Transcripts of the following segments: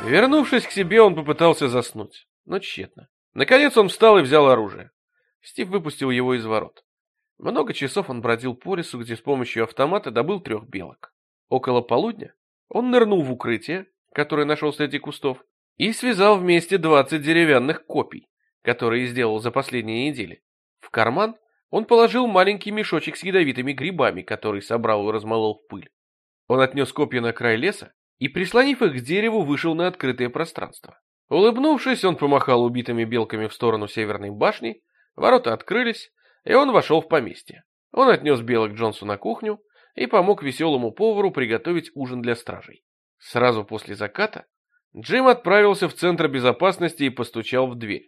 Вернувшись к себе, он попытался заснуть, но тщетно. Наконец он встал и взял оружие. Стив выпустил его из ворот. Много часов он бродил по лесу, где с помощью автомата добыл 3 белок. Около полудня он нырнул в укрытие, которое нашел среди кустов, и связал вместе 20 деревянных копий, которые сделал за последние недели. В карман он положил маленький мешочек с ядовитыми грибами, который собрал и размолол в пыль. Он отнес копья на край леса и, прислонив их к дереву, вышел на открытое пространство. Улыбнувшись, он помахал убитыми белками в сторону северной башни, ворота открылись, и он вошел в поместье. Он отнес белок Джонсу на кухню и помог веселому повару приготовить ужин для стражей. Сразу после заката Джим отправился в центр безопасности и постучал в дверь.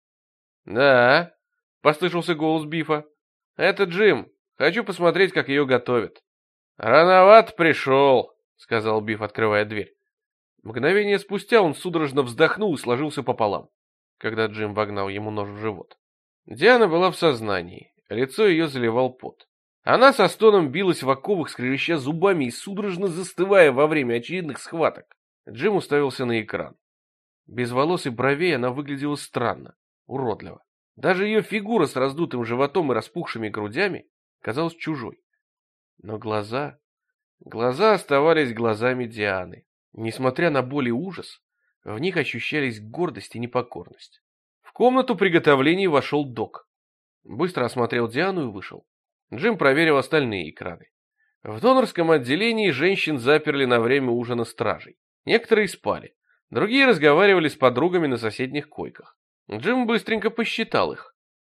«Да», — послышался голос Бифа, — «это Джим. Хочу посмотреть, как ее готовят». «Рановато пришел», — сказал Биф, открывая дверь. Мгновение спустя он судорожно вздохнул и сложился пополам, когда Джим вогнал ему нож в живот. Диана была в сознании, лицо ее заливал пот. Она со стоном билась в оковах, скрежеща зубами и судорожно застывая во время очередных схваток. Джим уставился на экран. Без волос и бровей она выглядела странно, уродливо. Даже ее фигура с раздутым животом и распухшими грудями казалась чужой. Но глаза оставались глазами Дианы. Несмотря на боль и ужас, в них ощущались гордость и непокорность. В комнату приготовлений вошел Док. Быстро осмотрел Диану и вышел. Джим проверил остальные экраны. В донорском отделении женщин заперли на время ужина стражей. Некоторые спали, другие разговаривали с подругами на соседних койках. Джим быстренько посчитал их.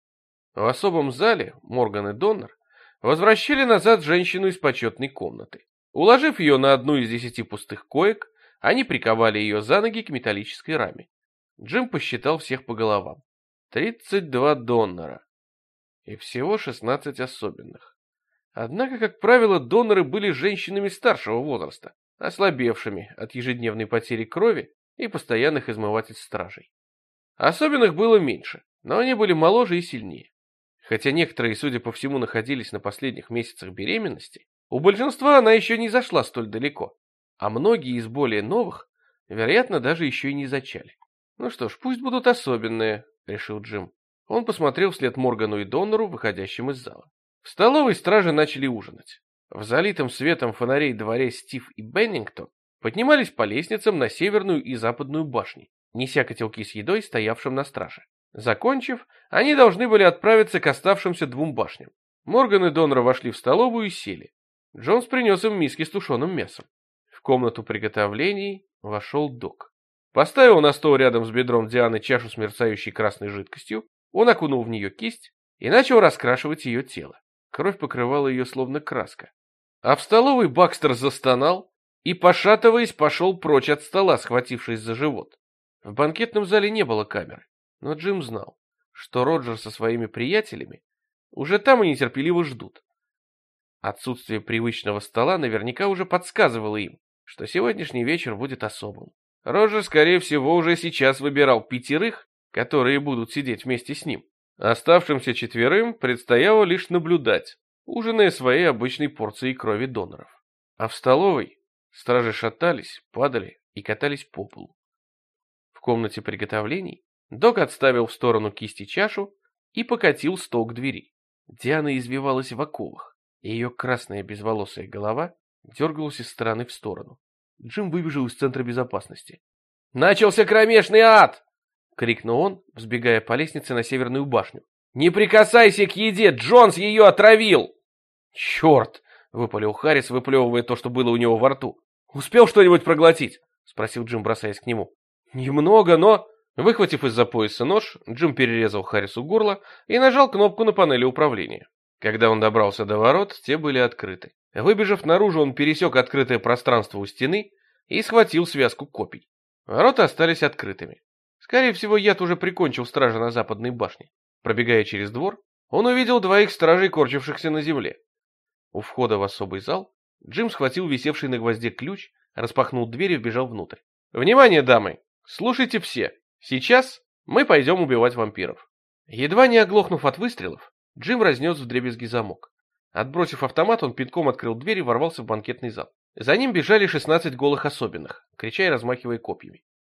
В особом зале Морган и Доннер возвращали назад женщину из почетной комнаты. Уложив ее на одну из 10 пустых коек, они приковали ее за ноги к металлической раме. Джим посчитал всех по головам. 32 донора. И всего 16 особенных. Однако, как правило, доноры были женщинами старшего возраста, ослабевшими от ежедневной потери крови и постоянных измывательств стражей. Особенных было меньше, но они были моложе и сильнее. Хотя некоторые, судя по всему, находились на последних месяцах беременности, у большинства она еще не зашла столь далеко, а многие из более новых, вероятно, даже еще и не зачали. «Ну что ж, пусть будут особенные», — решил Джим. Он посмотрел вслед Моргану и Доннеру, выходящим из зала. В столовой стражи начали ужинать. В залитом светом фонарей дворе Стив и Беннингтон поднимались по лестницам на северную и западную башни, неся котелки с едой, стоявшим на страже. Закончив, они должны были отправиться к оставшимся 2 башням. Морган и Доннер вошли в столовую и сели. Джонс принес им миски с тушеным мясом. В комнату приготовлений вошел Док. Поставил на стол рядом с бедром Дианы чашу с мерцающей красной жидкостью, он окунул в нее кисть и начал раскрашивать ее тело. Кровь покрывала ее словно краска. А в столовой Бакстер застонал и, пошатываясь, пошел прочь от стола, схватившись за живот. В банкетном зале не было камеры, но Джим знал, что Роджер со своими приятелями уже там и нетерпеливо ждут. Отсутствие привычного стола наверняка уже подсказывало им, что сегодняшний вечер будет особым. Роджер, скорее всего, уже сейчас выбирал 5, которые будут сидеть вместе с ним. Оставшимся 4 предстояло лишь наблюдать, ужиная своей обычной порцией крови доноров. А в столовой стражи шатались, падали и катались по полу. В комнате приготовлений Док отставил в сторону кисти чашу и покатил стол к двери. Диана извивалась в оковах. Ее красная безволосая голова дергалась из стороны в сторону. Джим выбежал из центра безопасности. «Начался кромешный ад!» — крикнул он, взбегая по лестнице на северную башню. «Не прикасайся к еде! Джонс ее отравил!» «Черт!» — выпалил Харрис, выплевывая то, что было у него во рту. «Успел что-нибудь проглотить?» — спросил Джим, бросаясь к нему. «Немного, но...» Выхватив из-за пояса нож, Джим перерезал Харрису горло и нажал кнопку на панели управления. Когда он добрался до ворот, те были открыты. Выбежав наружу, он пересек открытое пространство у стены и схватил связку копий. Ворота остались открытыми. Скорее всего, яд уже прикончил стража на западной башне. Пробегая через двор, он увидел 2 стражей, корчившихся на земле. У входа в особый зал Джим схватил висевший на гвозде ключ, распахнул дверь и вбежал внутрь. «Внимание, дамы! Слушайте все! Сейчас мы пойдем убивать вампиров». Едва не оглохнув от выстрелов, Джим разнес вдребезги замок. Отбросив автомат, он пинком открыл дверь и ворвался в банкетный зал. За ним бежали 16 голых особенных, крича и размахивая копьями.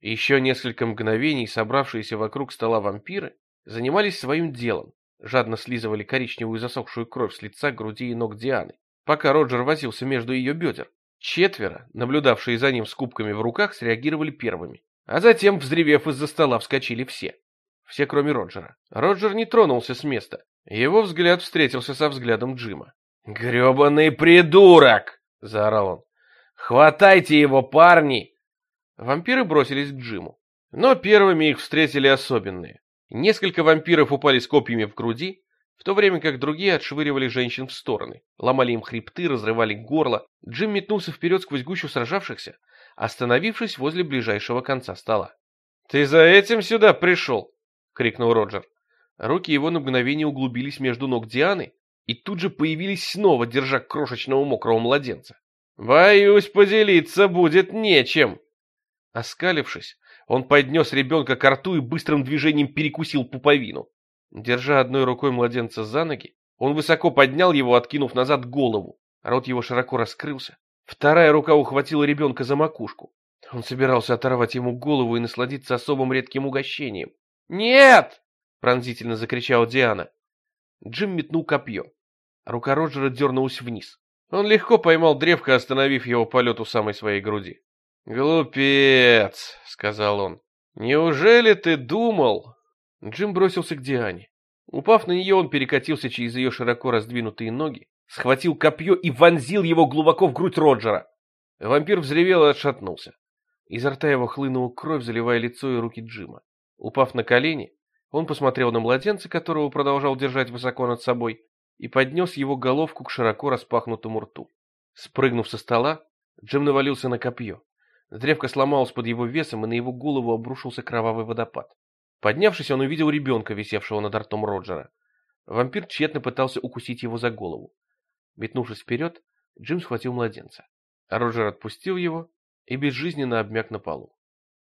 Еще несколько мгновений собравшиеся вокруг стола вампиры занимались своим делом, жадно слизывали коричневую засохшую кровь с лица, груди и ног Дианы, пока Роджер возился между ее бедер. Четверо, наблюдавшие за ним с кубками в руках, среагировали первыми, а затем, взревев из-за стола, вскочили все. Все, кроме Роджера. Роджер не тронулся с места. Его взгляд встретился со взглядом Джима. «Гребаный придурок!» — заорал он. «Хватайте его, парни!» Вампиры бросились к Джиму. Но первыми их встретили особенные. Несколько вампиров упали с копьями в груди, в то время как другие отшвыривали женщин в стороны, ломали им хребты, разрывали горло. Джим метнулся вперед сквозь гущу сражавшихся, остановившись возле ближайшего конца стола. «Ты за этим сюда пришел?» — крикнул Роджер. Руки его на мгновение углубились между ног Дианы и тут же появились снова, держа крошечного мокрого младенца. «Боюсь, поделиться будет нечем!» Оскалившись, он поднес ребенка ко рту и быстрым движением перекусил пуповину. Держа одной рукой младенца за ноги, он высоко поднял его, откинув назад голову. Рот его широко раскрылся. Вторая рука ухватила ребенка за макушку. Он собирался оторвать ему голову и насладиться особым редким угощением. «Нет!» — пронзительно закричала Диана. Джим метнул копье. Рука Роджера дернулась вниз. Он легко поймал древко, остановив его полет у самой своей груди. «Глупец!» — сказал он. «Неужели ты думал?» Джим бросился к Диане. Упав на нее, он перекатился через ее широко раздвинутые ноги, схватил копье и вонзил его глубоко в грудь Роджера. Вампир взревел и отшатнулся. Изо рта его хлынула кровь, заливая лицо и руки Джима. Упав на колени, он посмотрел на младенца, которого продолжал держать высоко над собой, и поднес его головку к широко распахнутому рту. Спрыгнув со стола, Джим навалился на копье. Древко сломалось под его весом, и на его голову обрушился кровавый водопад. Поднявшись, он увидел ребенка, висевшего над ртом Роджера. Вампир тщетно пытался укусить его за голову. Метнувшись вперед, Джим схватил младенца. Роджер отпустил его и безжизненно обмяк на полу.